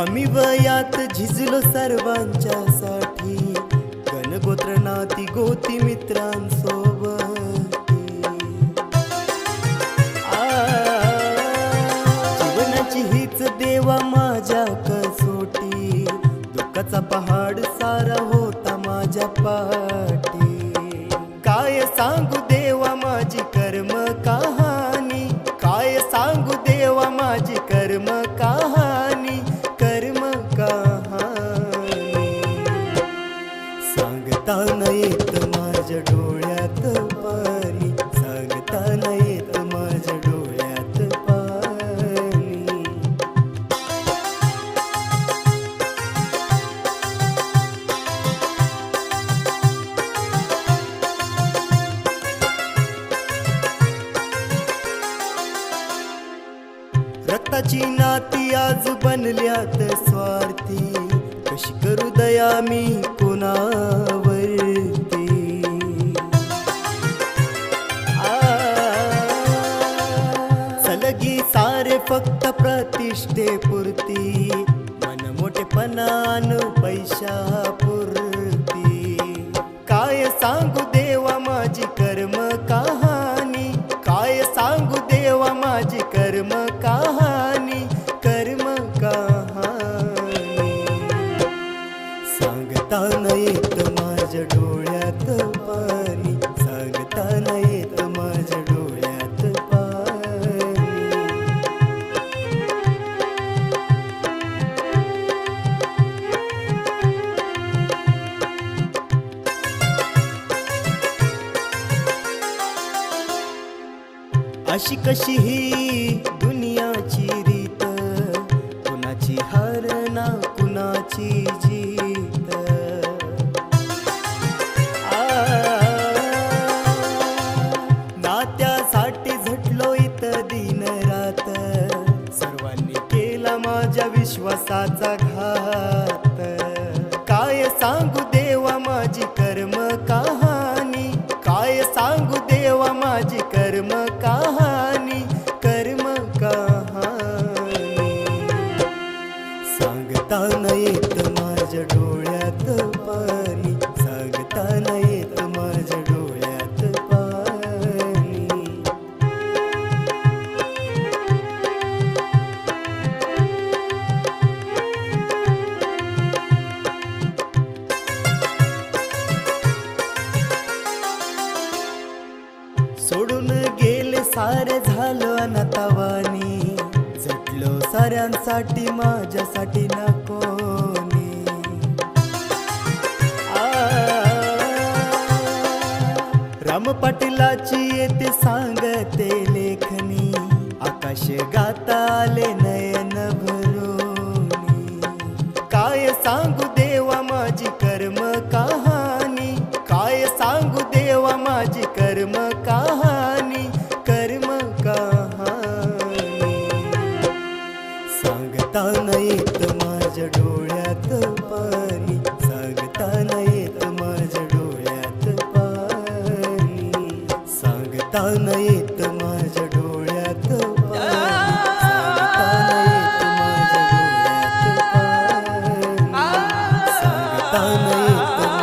कमी वयात झिजलो सर्वांच्यासाठी, गणगोत्र नाती गोती मित्रांसोबती। जीवनाची हीच देवा माझ्या कसोटी, दुःखाचा पहाड सारा होता माझ्या पाठी। काय सांगू देवा माझी कर्म कहाणी, काय सांगू देवा माझी कर्म कहाणी, कर्म कहाणी। सांगता न येत माझ्या डोळ्यात पाणी, सांगता न येत माझ्या डोळ्यात पाणी। रक्ताची नाती आज बनल्यात स्वार्थी, कशी करू दया मी कोणावरती। सलगी सारे फक्त प्रतिष्ठेपुरती, मन मोठेपणान पैशापुरती। काय सांगू देवा माझी कर्म कहाणी, काय सांगू देवा माझी कर्म कहाणी, कर्म कहाणी। सांगता न येत माझ्या डोळ्यात पाणी, सांगता न येत माझ्या डोळ्यात पाणी। अशी कशी ही दुनियाची रीत, कुणाची हार ना कुणाची जीत। नात्यासाठी झटलो इत दिन रात, सर्वांनी केला माझ्या विश्वासाचा घात। काय सांगू देवा माझी कर्म कहाणी, काय सांगू देवा माझी कर्म कहाणी, कर्म कहाणी। सांगता न येत माझ्या डोळ्यात पाणी, सांगता न येत माझ्या डोळ्यात पाणी। सोडून गेले सारे झालो अनाथवाणी, झटलो साऱ्यांसाठी माझ्यासाठी ना कोणी। राम पाटीलाची येते सांगते लेखनी, आकाश गाता आले नयन भरोनी। काय सांगू देवा माझी कर्म कहाणी, काय सांगू देवा माझी कर्म कहाणी, कर्म कहाणी। सांगता न येत माझ्या डोळ्यात पाणी, सांगता न येत माझ्या डोळ्यात पाणी। सांगता न येत माझ्या डोळ्यात पाणी, सांगता न येत माझ्या डोळ्यात पाणी, सांगता न येत